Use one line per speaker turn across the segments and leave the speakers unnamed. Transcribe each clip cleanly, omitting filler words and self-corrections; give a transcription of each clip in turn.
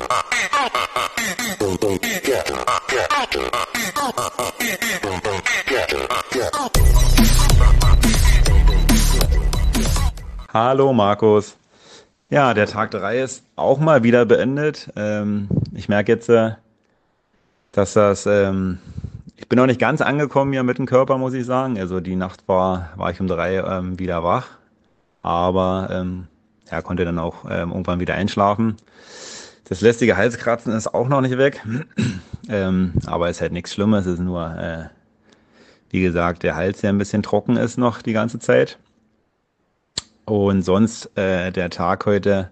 Hallo Markus. Ja, der Tag 3 ist auch mal wieder beendet. Ich merke jetzt, dass ich bin noch nicht ganz angekommen hier mit dem Körper, muss ich sagen. Also die Nacht war ich um 3 wieder wach, aber ja, konnte dann auch irgendwann wieder einschlafen. Das lästige Halskratzen ist auch noch nicht weg, aber ist halt nichts Schlimmes. Es ist nur, wie gesagt, der Hals, der ein bisschen trocken ist noch die ganze Zeit. Und sonst der Tag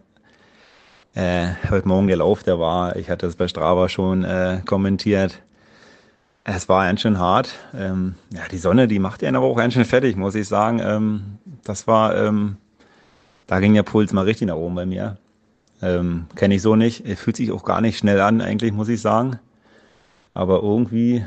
heute Morgen der Lauf, ich hatte es bei Strava schon kommentiert. Es war ganz schön hart. Ja, die Sonne, die macht einen aber auch ganz schön fertig, muss ich sagen. Da ging der Puls mal richtig nach oben bei mir. Kenne ich so nicht. Er fühlt sich auch gar nicht schnell an, eigentlich, muss ich sagen. Aber irgendwie,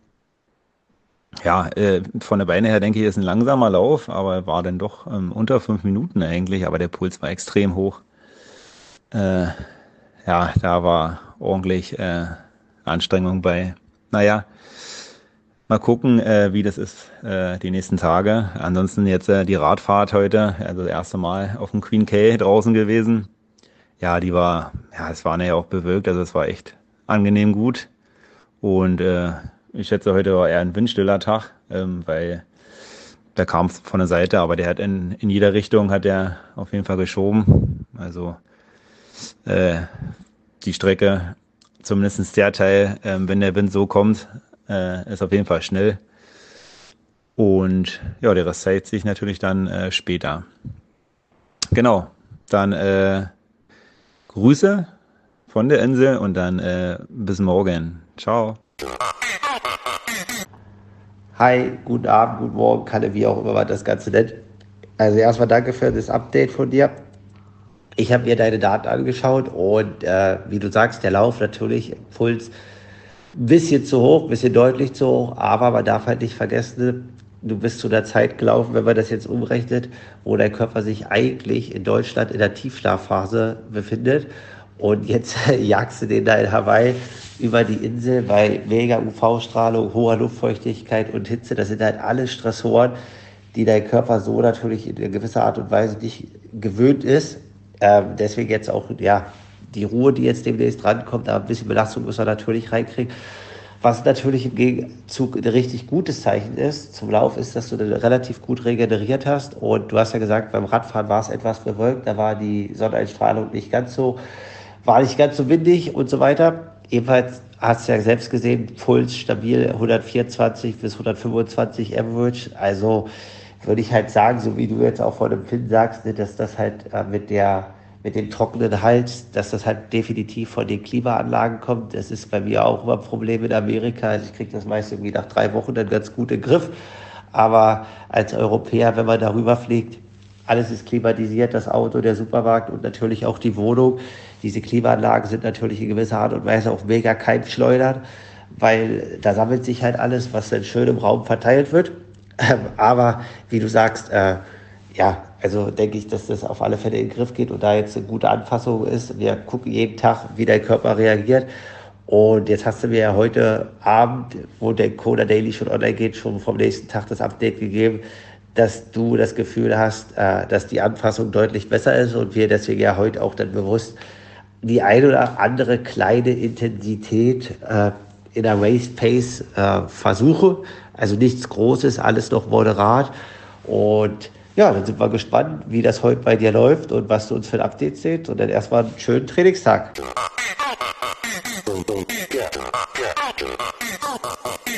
ja, von der Beine her denke ich, ist ein langsamer Lauf, aber war dann doch unter 5 Minuten eigentlich. Aber der Puls war extrem hoch. Äh, ja, da war ordentlich Anstrengung bei. Naja, mal gucken, wie das ist die nächsten Tage. Ansonsten jetzt die Radfahrt heute, also das erste Mal auf dem Queen K draußen gewesen. Ja, es war ja auch bewölkt, also es war echt angenehm gut. Und ich schätze, heute war eher ein windstiller Tag, weil da kam es von der Seite, aber der hat in jeder Richtung hat er auf jeden Fall geschoben. Also die Strecke, zumindest der Teil, wenn der Wind so kommt, ist auf jeden Fall schnell. Und ja, der Rest zeigt sich natürlich dann später. Genau, dann Grüße von der Insel und dann bis morgen. Ciao.
Hi, guten Abend, guten Morgen, Kalle, wie auch immer man das Ganze nennt. Also erstmal danke für das Update von dir. Ich habe mir deine Daten angeschaut und wie du sagst, der Lauf natürlich, Puls ein bisschen zu hoch, ein bisschen deutlich zu hoch, aber man darf halt nicht vergessen, du bist zu einer Zeit gelaufen, wenn man das jetzt umrechnet, wo dein Körper sich eigentlich in Deutschland in der Tiefschlafphase befindet. Und jetzt jagst du den da in Hawaii über die Insel bei mega UV-Strahlung, hoher Luftfeuchtigkeit und Hitze. Das sind halt alle Stressoren, die dein Körper so natürlich in gewisser Art und Weise nicht gewöhnt ist. Deswegen jetzt auch, ja, die Ruhe, die jetzt demnächst rankommt, aber ein bisschen Belastung muss man natürlich reinkriegen. Was natürlich im Gegenzug ein richtig gutes Zeichen ist zum Lauf, ist, dass du relativ gut regeneriert hast. Und du hast ja gesagt, beim Radfahren war es etwas bewölkt, da war die Sonneneinstrahlung war nicht ganz so windig und so weiter. Ebenfalls hast du ja selbst gesehen, Puls stabil 124 bis 125 Average. Also würde ich halt sagen, so wie du jetzt auch vor dem Finn sagst, dass das halt mit dem trockenen Hals, dass das halt definitiv von den Klimaanlagen kommt. Das ist bei mir auch immer ein Problem in Amerika. Also ich kriege das meist irgendwie nach 3 Wochen dann ganz gut in den Griff. Aber als Europäer, wenn man darüber fliegt, alles ist klimatisiert, das Auto, der Supermarkt und natürlich auch die Wohnung. Diese Klimaanlagen sind natürlich in gewisser Art und Weise auch mega keimschleudern, weil da sammelt sich halt alles, was dann schön im Raum verteilt wird. Aber wie du sagst, ja, also denke ich, dass das auf alle Fälle in den Griff geht und da jetzt eine gute Anpassung ist. Wir gucken jeden Tag, wie dein Körper reagiert. Und jetzt hast du mir ja heute Abend, wo der Kona Daily schon online geht, schon vom nächsten Tag das Update gegeben, dass du das Gefühl hast, dass die Anpassung deutlich besser ist und wir deswegen ja heute auch dann bewusst die ein oder andere kleine Intensität in der Race Pace versuche. Also nichts Großes, alles noch moderat. Und ja, dann sind wir gespannt, wie das heute bei dir läuft und was du uns für ein Update seht. Und dann erstmal einen schönen Trainingstag.